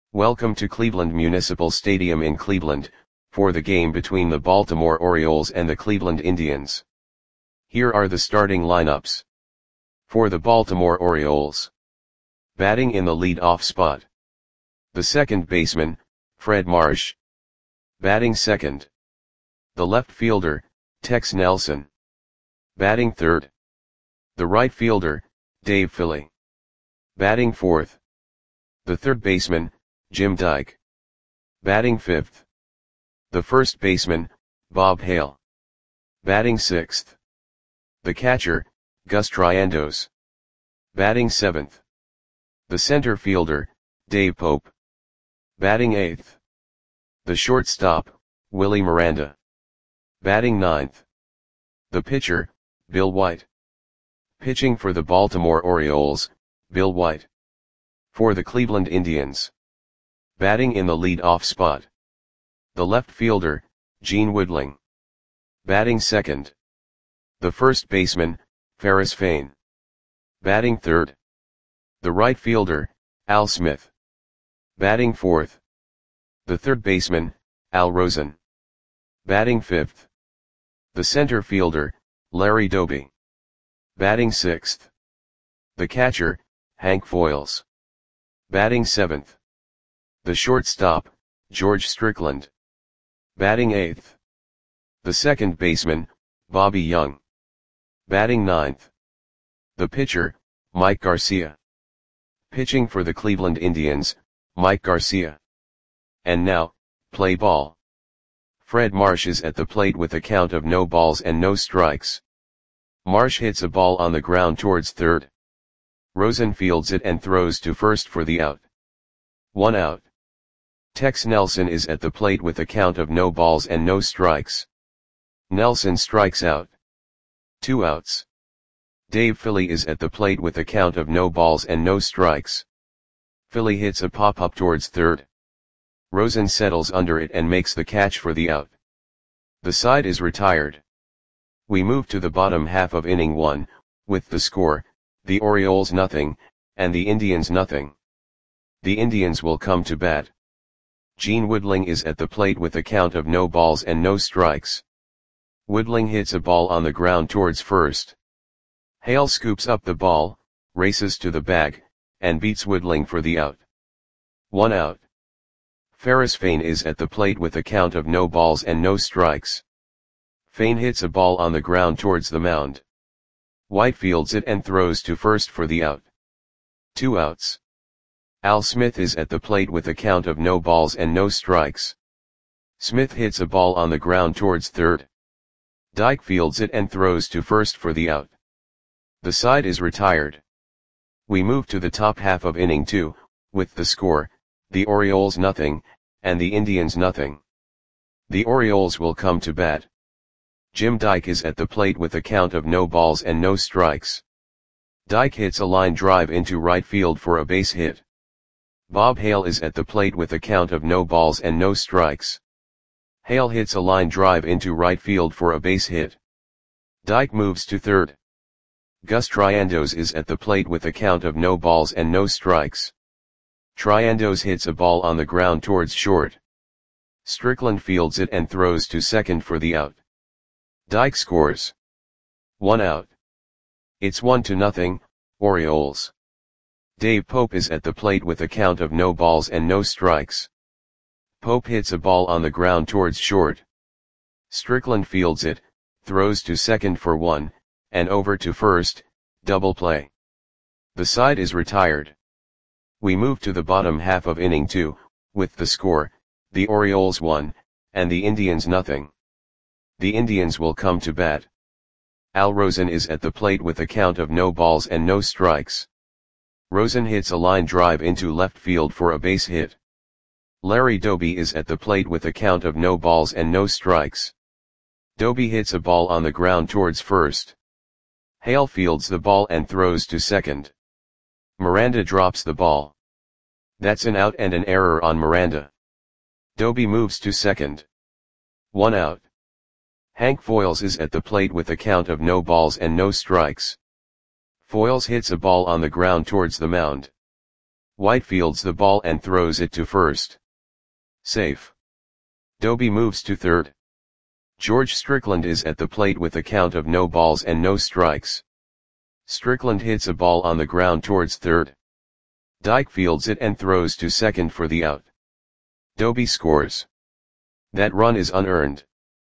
Welcome to Cleveland Municipal Stadium in Cleveland, for the game between the Baltimore Orioles and the Cleveland Indians. Here are the starting lineups. For the Baltimore Orioles. Batting in the lead-off spot. The second baseman, Fred Marsh. Batting second. The left fielder, Tex Nelson. Batting third. The right fielder, Dave Filley. Batting fourth. The third baseman, Jim Dyke. Batting fifth. The first baseman, Bob Hale. Batting sixth. The catcher, Gus Triandos. Batting seventh. The center fielder, Dave Pope. Batting eighth. The shortstop, Willie Miranda. Batting ninth. The pitcher, Bill White. Pitching for the Baltimore Orioles, Bill White. For the Cleveland Indians. Batting in the lead-off spot. The left fielder, Gene Woodling. Batting second. The first baseman, Ferris Fain. Batting third. The right fielder, Al Smith. Batting fourth. The third baseman, Al Rosen. Batting fifth. The center fielder, Larry Doby. Batting sixth. The catcher, Hank Foils. Batting seventh. The shortstop, George Strickland. Batting eighth. The second baseman, Bobby Young. Batting ninth. The pitcher, Mike Garcia. Pitching for the Cleveland Indians, Mike Garcia. And now, play ball. Fred Marsh is at the plate with a count of no balls and no strikes. Marsh hits a ball on the ground towards third. Rosen fields it and throws to first for the out. 1 out. Tex Nelson is at the plate with a count of no balls and no strikes. Nelson strikes out. 2 outs. Dave Filley is at the plate with a count of no balls and no strikes. Filley hits a pop-up towards third. Rosen settles under it and makes the catch for the out. The side is retired. We move to the bottom half of inning 1, with the score, the Orioles nothing, and the Indians nothing. The Indians will come to bat. Gene Woodling is at the plate with a count of no balls and no strikes. Woodling hits a ball on the ground towards first. Hale scoops up the ball, races to the bag, and beats Woodling for the out. 1 out. Ferris Fain is at the plate with a count of no balls and no strikes. Fain hits a ball on the ground towards the mound. White fields it and throws to first for the out. 2 outs. Al Smith is at the plate with a count of no balls and no strikes. Smith hits a ball on the ground towards third. Dyke fields it and throws to first for the out. The side is retired. We move to the top half of inning 2, with the score, the Orioles nothing, and the Indians nothing. The Orioles will come to bat. Jim Dyke is at the plate with a count of no balls and no strikes. Dyke hits a line drive into right field for a base hit. Bob Hale is at the plate with a count of no balls and no strikes. Hale hits a line drive into right field for a base hit. Dyke moves to third. Gus Triandos is at the plate with a count of no balls and no strikes. Triandos hits a ball on the ground towards short. Strickland fields it and throws to second for the out. Dyke scores. 1 out. It's 1-0, Orioles. Dave Pope is at the plate with a count of no balls and no strikes. Pope hits a ball on the ground towards short. Strickland fields it, throws to second for 1, and over to first, double play. The side is retired. We move to the bottom half of inning 2, with the score, the Orioles 1, and the Indians nothing. The Indians will come to bat. Al Rosen is at the plate with a count of no balls and no strikes. Rosen hits a line drive into left field for a base hit. Larry Doby is at the plate with a count of no balls and no strikes. Doby hits a ball on the ground towards first. Hale fields the ball and throws to second. Miranda drops the ball. That's an out and an error on Miranda. Doby moves to second. 1 out. Hank Foils is at the plate with a count of no balls and no strikes. Foils hits a ball on the ground towards the mound. White fields the ball and throws it to first. Safe. Doby moves to third. George Strickland is at the plate with a count of no balls and no strikes. Strickland hits a ball on the ground towards third. Dyke fields it and throws to second for the out. Doby scores. That run is unearned.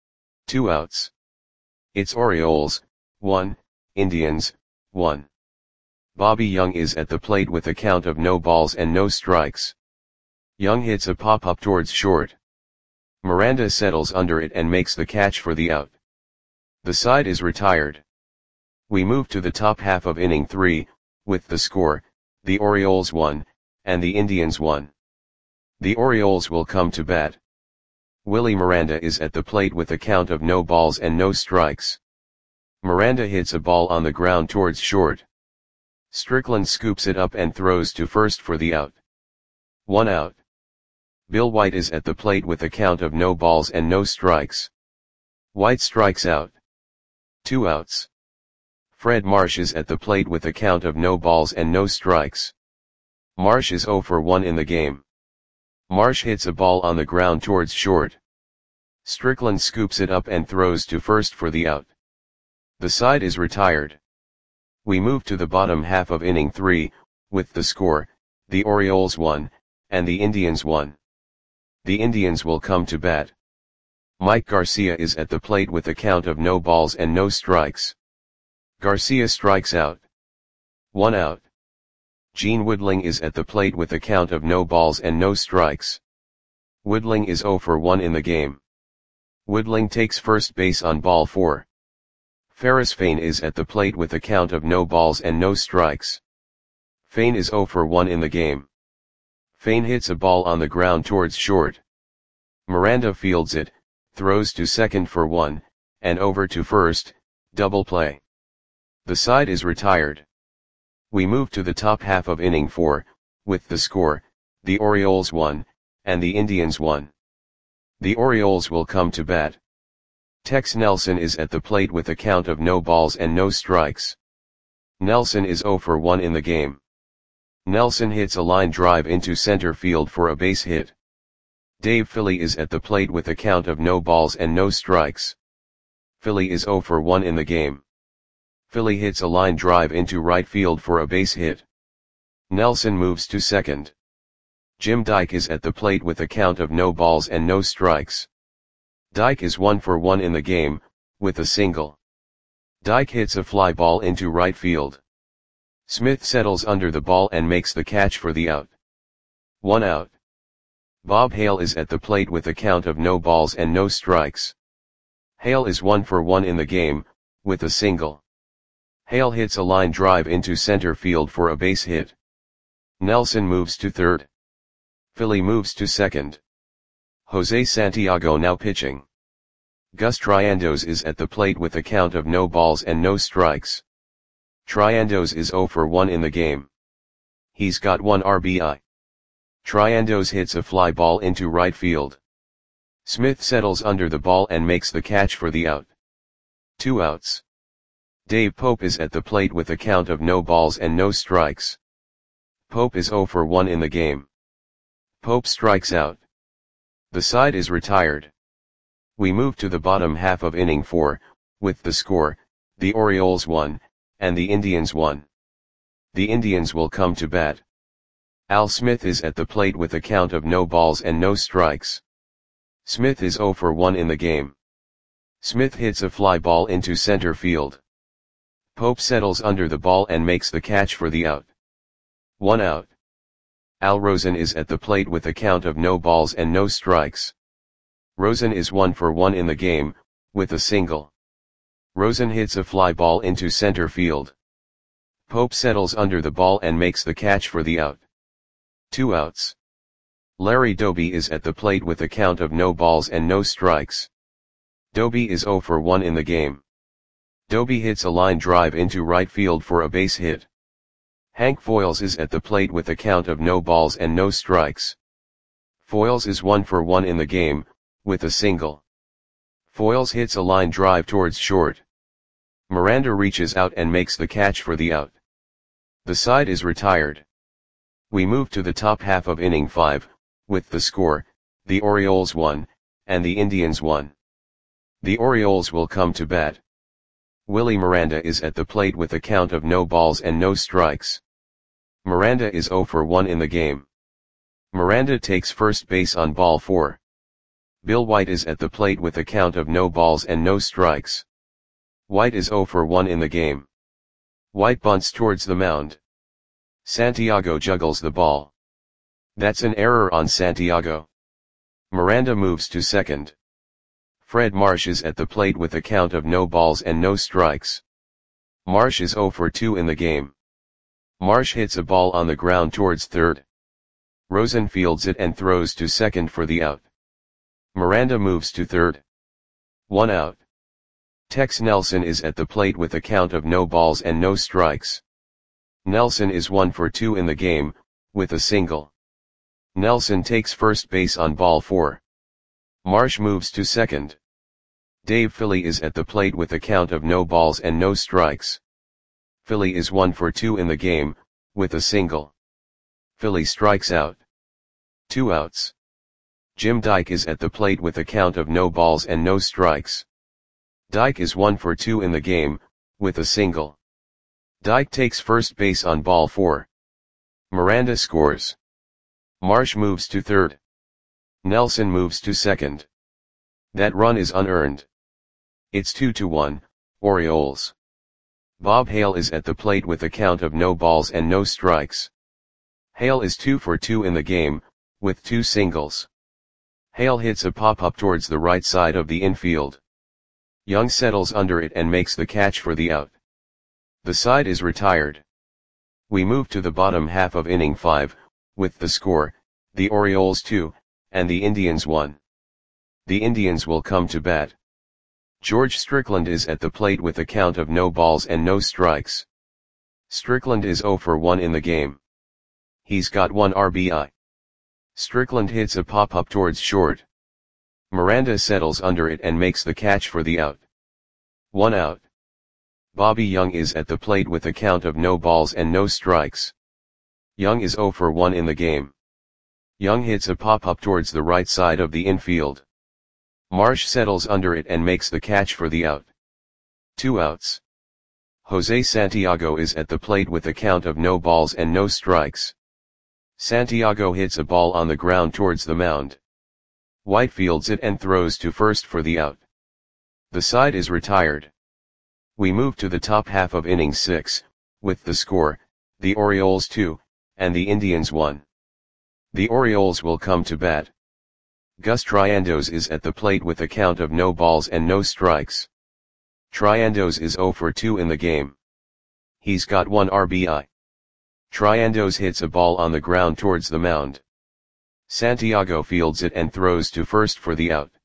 2 outs. It's Orioles, 1, Indians, 1. Bobby Young is at the plate with a count of no balls and no strikes. Young hits a pop-up towards short. Miranda settles under it and makes the catch for the out. The side is retired. We move to the top half of inning 3, with the score, the Orioles 1, and the Indians 1. The Orioles will come to bat. Willie Miranda is at the plate with a count of no balls and no strikes. Miranda hits a ball on the ground towards short. Strickland scoops it up and throws to first for the out. 1 out. Bill White is at the plate with a count of no balls and no strikes. White strikes out. 2 outs. Fred Marsh is at the plate with a count of no balls and no strikes. Marsh is 0 for 1 in the game. Marsh hits a ball on the ground towards short. Strickland scoops it up and throws to first for the out. The side is retired. We move to the bottom half of inning 3, with the score, the Orioles 1, and the Indians 1. The Indians will come to bat. Mike Garcia is at the plate with a count of no balls and no strikes. Garcia strikes out. 1 out. Gene Woodling is at the plate with a count of no balls and no strikes. Woodling is 0 for 1 in the game. Woodling takes first base on ball 4. Ferris Fain is at the plate with a count of no balls and no strikes. Fain is 0 for 1 in the game. Fain hits a ball on the ground towards short. Miranda fields it, throws to second for 1, and over to first, double play. The side is retired. We move to the top half of inning 4, with the score, the Orioles 1, and the Indians 1. The Orioles will come to bat. Tex Nelson is at the plate with a count of no balls and no strikes. Nelson is 0 for 1 in the game. Nelson hits a line drive into center field for a base hit. Dave Philly is at the plate with a count of no balls and no strikes. Philly is 0 for 1 in the game. Philly hits a line drive into right field for a base hit. Nelson moves to second. Jim Dyke is at the plate with a count of no balls and no strikes. Dyke is 1 for 1 in the game, with a single. Dyke hits a fly ball into right field. Smith settles under the ball and makes the catch for the out. 1 out. Bob Hale is at the plate with a count of no balls and no strikes. Hale is 1 for 1 in the game, with a single. Hale hits a line drive into center field for a base hit. Nelson moves to third. Philly moves to second. Jose Santiago now pitching. Gus Triandos is at the plate with a count of no balls and no strikes. Triandos is 0 for 1 in the game. He's got 1 RBI. Triandos hits a fly ball into right field. Smith settles under the ball and makes the catch for the out. 2 outs. Dave Pope is at the plate with a count of no balls and no strikes. Pope is 0 for 1 in the game. Pope strikes out. The side is retired. We move to the bottom half of inning 4, with the score, the Orioles 1, and the Indians 1. The Indians will come to bat. Al Smith is at the plate with a count of no balls and no strikes. Smith is 0 for 1 in the game. Smith hits a fly ball into center field. Pope settles under the ball and makes the catch for the out. 1 out. Al Rosen is at the plate with a count of no balls and no strikes. Rosen is 1 for 1 in the game, with a single. Rosen hits a fly ball into center field. Pope settles under the ball and makes the catch for the out. 2 outs. Larry Doby is at the plate with a count of no balls and no strikes. Doby is 0 for 1 in the game. Doby hits a line drive into right field for a base hit. Hank Foils is at the plate with a count of no balls and no strikes. Foils is 1 for 1 in the game, with a single. Foils hits a line drive towards short. Miranda reaches out and makes the catch for the out. The side is retired. We move to the top half of inning 5, with the score, the Orioles 1, and the Indians 1. The Orioles will come to bat. Willie Miranda is at the plate with a count of no balls and no strikes. Miranda is 0 for 1 in the game. Miranda takes first base on ball 4. Bill White is at the plate with a count of no balls and no strikes. White is 0 for 1 in the game. White bunts towards the mound. Santiago juggles the ball. That's an error on Santiago. Miranda moves to second. Fred Marsh is at the plate with a count of no balls and no strikes. Marsh is 0 for 2 in the game. Marsh hits a ball on the ground towards third. Rosen fields it and throws to second for the out. Miranda moves to third. 1 out. Tex Nelson is at the plate with a count of no balls and no strikes. Nelson is 1 for 2 in the game, with a single. Nelson takes first base on ball 4. Marsh moves to second. Dave Philly is at the plate with a count of no balls and no strikes. Philly is 1 for 2 in the game, with a single. Philly strikes out. 2 outs. Jim Dyke is at the plate with a count of no balls and no strikes. Dyke is 1 for 2 in the game, with a single. Dyke takes first base on ball 4. Miranda scores. Marsh moves to third. Nelson moves to second. That run is unearned. It's 2-1, Orioles. Bob Hale is at the plate with a count of no balls and no strikes. Hale is 2 for 2 in the game, with 2 singles. Hale hits a pop-up towards the right side of the infield. Young settles under it and makes the catch for the out. The side is retired. We move to the bottom half of inning 5, with the score, the Orioles 2, and the Indians 1. The Indians will come to bat. George Strickland is at the plate with a count of no balls and no strikes. Strickland is 0 for 1 in the game. He's got 1 RBI. Strickland hits a pop-up towards short. Miranda settles under it and makes the catch for the out. 1 out. Bobby Young is at the plate with a count of no balls and no strikes. Young is 0 for 1 in the game. Young hits a pop-up towards the right side of the infield. Marsh settles under it and makes the catch for the out. 2 outs. Jose Santiago is at the plate with a count of no balls and no strikes. Santiago hits a ball on the ground towards the mound. White fields it and throws to first for the out. The side is retired. We move to the top half of inning 6, with the score, the Orioles 2, and the Indians 1. The Orioles will come to bat. Gus Triandos is at the plate with a count of no balls and no strikes. Triandos is 0 for 2 in the game. He's got 1 RBI. Triandos hits a ball on the ground towards the mound. Santiago fields it and throws to first for the out.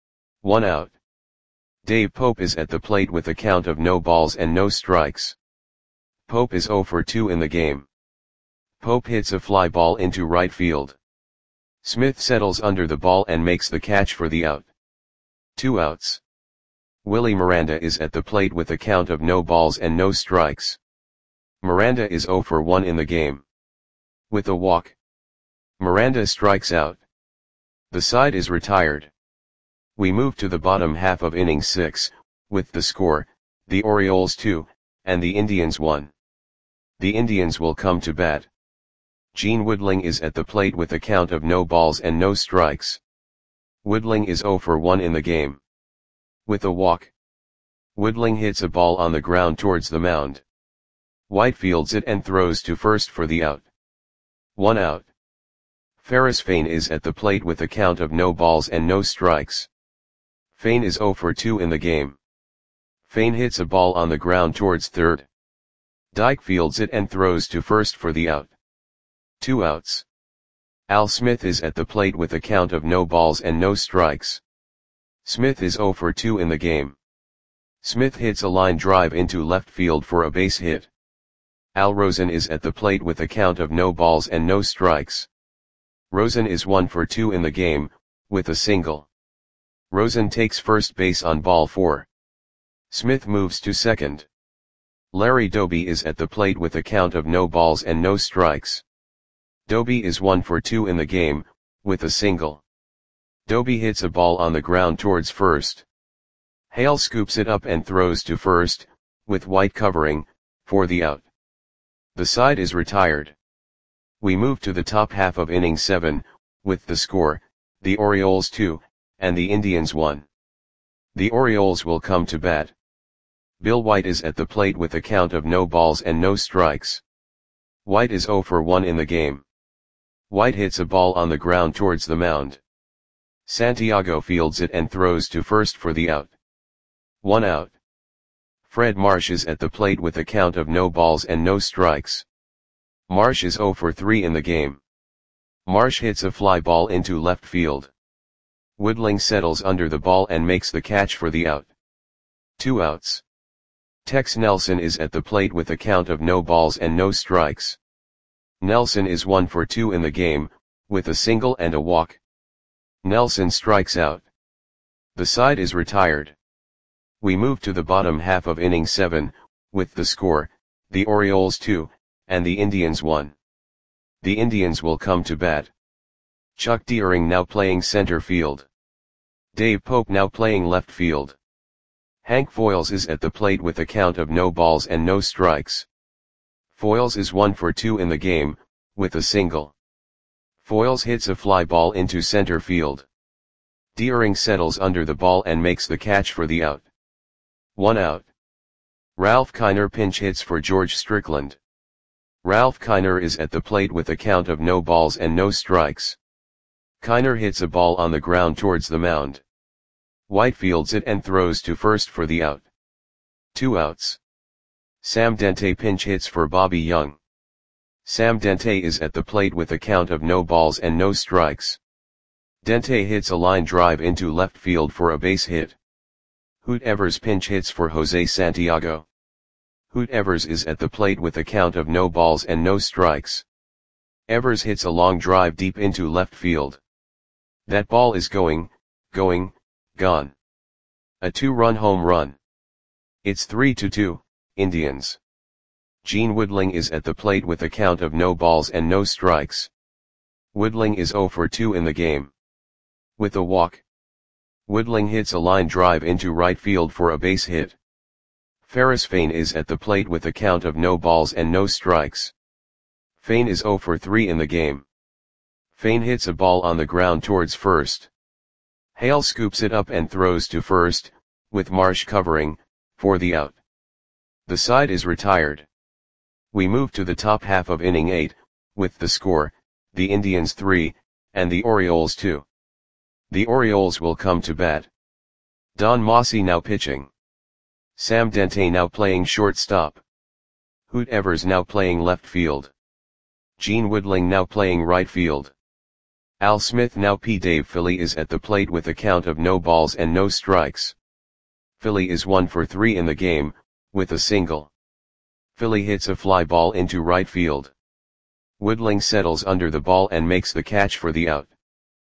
1 out. Dave Pope is at the plate with a count of no balls and no strikes. Pope is 0 for 2 in the game. Pope hits a fly ball into right field. Smith settles under the ball and makes the catch for the out. 2 outs. Willie Miranda is at the plate with a count of no balls and no strikes. Miranda is 0 for 1 in the game. With a walk. Miranda strikes out. The side is retired. We move to the bottom half of inning 6, with the score, the Orioles 2, and the Indians 1. The Indians will come to bat. Gene Woodling is at the plate with a count of no balls and no strikes. Woodling is 0 for 1 in the game. With a walk. Woodling hits a ball on the ground towards the mound. White fields it and throws to first for the out. 1 out. Ferris Fain is at the plate with a count of no balls and no strikes. Fain is 0 for 2 in the game. Fain hits a ball on the ground towards third. Dyke fields it and throws to first for the out. 2 outs. Al Smith is at the plate with a count of no balls and no strikes. Smith is 0 for 2 in the game. Smith hits a line drive into left field for a base hit. Al Rosen is at the plate with a count of no balls and no strikes. Rosen is 1 for 2 in the game, with a single. Rosen takes first base on ball 4. Smith moves to second. Larry Doby is at the plate with a count of no balls and no strikes. Doby is 1 for 2 in the game, with a single. Doby hits a ball on the ground towards first. Hale scoops it up and throws to first, with White covering, for the out. The side is retired. We move to the top half of inning 7, with the score, the Orioles 2, and the Indians 1. The Orioles will come to bat. Bill White is at the plate with a count of no balls and no strikes. White is 0 for 1 in the game. White hits a ball on the ground towards the mound. Santiago fields it and throws to first for the out. 1 out. Fred Marsh is at the plate with a count of no balls and no strikes. Marsh is 0 for 3 in the game. Marsh hits a fly ball into left field. Woodling settles under the ball and makes the catch for the out. 2 outs. Tex Nelson is at the plate with a count of no balls and no strikes. Nelson is 1 for 2 in the game, with a single and a walk. Nelson strikes out. The side is retired. We move to the bottom half of inning 7, with the score, the Orioles 2, and the Indians 1. The Indians will come to bat. Chuck Deering now playing center field. Dave Pope now playing left field. Hank Foils is at the plate with a count of no balls and no strikes. Foils is 1 for 2 in the game, with a single. Foils hits a fly ball into center field. Deering settles under the ball and makes the catch for the out. 1 out. Ralph Kiner pinch hits for George Strickland. Ralph Kiner is at the plate with a count of no balls and no strikes. Kiner hits a ball on the ground towards the mound. White fields it and throws to first for the out. 2 outs. Sam Dente pinch hits for Bobby Young. Sam Dente is at the plate with a count of no balls and no strikes. Dente hits a line drive into left field for a base hit. Hoot Evers pinch hits for Jose Santiago. Hoot Evers is at the plate with a count of no balls and no strikes. Evers hits a long drive deep into left field. That ball is gone. A 2-run home run. It's 3-2, Indians. Gene Woodling is at the plate with a count of no balls and no strikes. Woodling is 0 for 2 in the game. With a walk. Woodling hits a line drive into right field for a base hit. Ferris Fain is at the plate with a count of no balls and no strikes. Fain is 0 for 3 in the game. Fain hits a ball on the ground towards first. Hale scoops it up and throws to first, with Marsh covering, for the out. The side is retired. We move to the top half of inning 8, with the score, the Indians 3, and the Orioles 2. The Orioles will come to bat. Don Mossy now pitching. Sam Dente now playing shortstop. Hoot Evers now playing left field. Gene Woodling now playing right field. Al Smith now P. Dave Philly is at the plate with a count of no balls and no strikes. Philly is 1 for 3 in the game, with a single. Philly hits a fly ball into right field. Woodling settles under the ball and makes the catch for the out.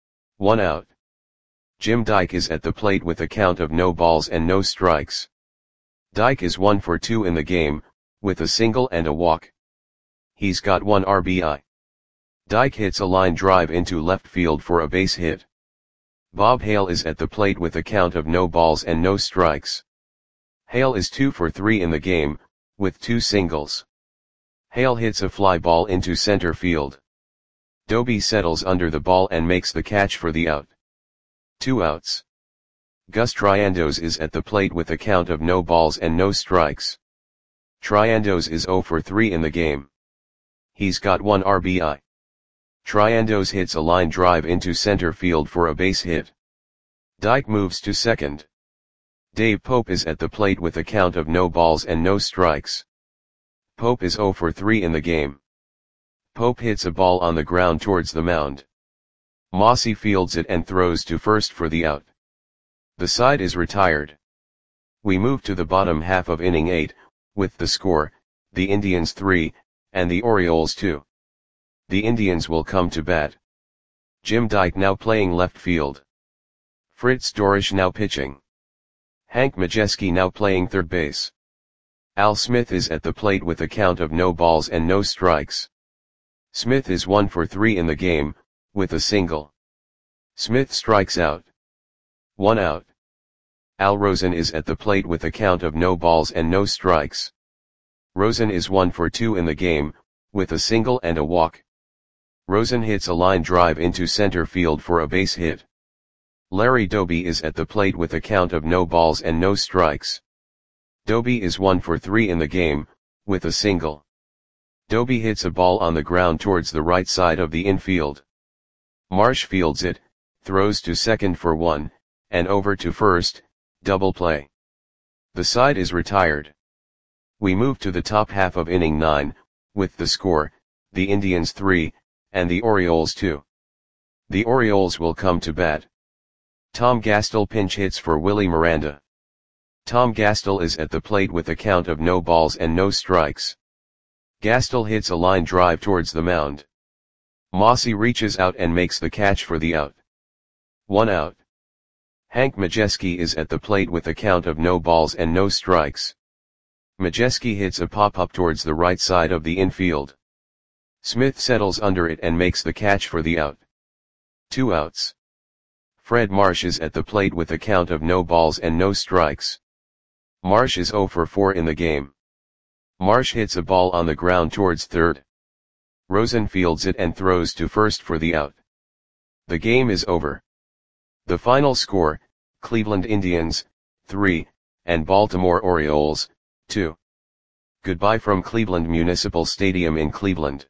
1 out. Jim Dyke is at the plate with a count of no balls and no strikes. Dyke is 1 for 2 in the game, with a single and a walk. He's got 1 RBI. Dyke hits a line drive into left field for a base hit. Bob Hale is at the plate with a count of no balls and no strikes. Hale is 2 for 3 in the game, with 2 singles. Hale hits a fly ball into center field. Doby settles under the ball and makes the catch for the out. 2 outs. Gus Triandos is at the plate with a count of no balls and no strikes. Triandos is 0 for 3 in the game. He's got 1 RBI. Triandos hits a line drive into center field for a base hit. Dyke moves to second. Dave Pope is at the plate with a count of no balls and no strikes. Pope is 0 for 3 in the game. Pope hits a ball on the ground towards the mound. Mossy fields it and throws to first for the out. The side is retired. We move to the bottom half of inning 8, with the score, the Indians 3, and the Orioles 2. The Indians will come to bat. Jim Dyke now playing left field. Fritz Dorisch now pitching. Hank Majeski now playing third base. Al Smith is at the plate with a count of no balls and no strikes. Smith is 1 for 3 in the game, with a single. Smith strikes out. 1 out. Al Rosen is at the plate with a count of no balls and no strikes. Rosen is 1 for 2 in the game, with a single and a walk. Rosen hits a line drive into center field for a base hit. Larry Doby is at the plate with a count of no balls and no strikes. Doby is 1 for 3 in the game, with a single. Doby hits a ball on the ground towards the right side of the infield. Marsh fields it, throws to second for 1, and over to first, double play. The side is retired. We move to the top half of inning 9, with the score, the Indians 3, and the Orioles 2. The Orioles will come to bat. Tom Gastel pinch hits for Willie Miranda. Tom Gastel is at the plate with a count of no balls and no strikes. Gastel hits a line drive towards the mound. Mossy reaches out and makes the catch for the out. 1 out. Hank Majeski is at the plate with a count of no balls and no strikes. Majeski hits a pop-up towards the right side of the infield. Smith settles under it and makes the catch for the out. 2 outs. Fred Marsh is at the plate with a count of no balls and no strikes. Marsh is 0 for 4 in the game. Marsh hits a ball on the ground towards third. Rosen fields it and throws to first for the out. The game is over. The final score, Cleveland Indians, 3, and Baltimore Orioles, 2. Goodbye from Cleveland Municipal Stadium in Cleveland.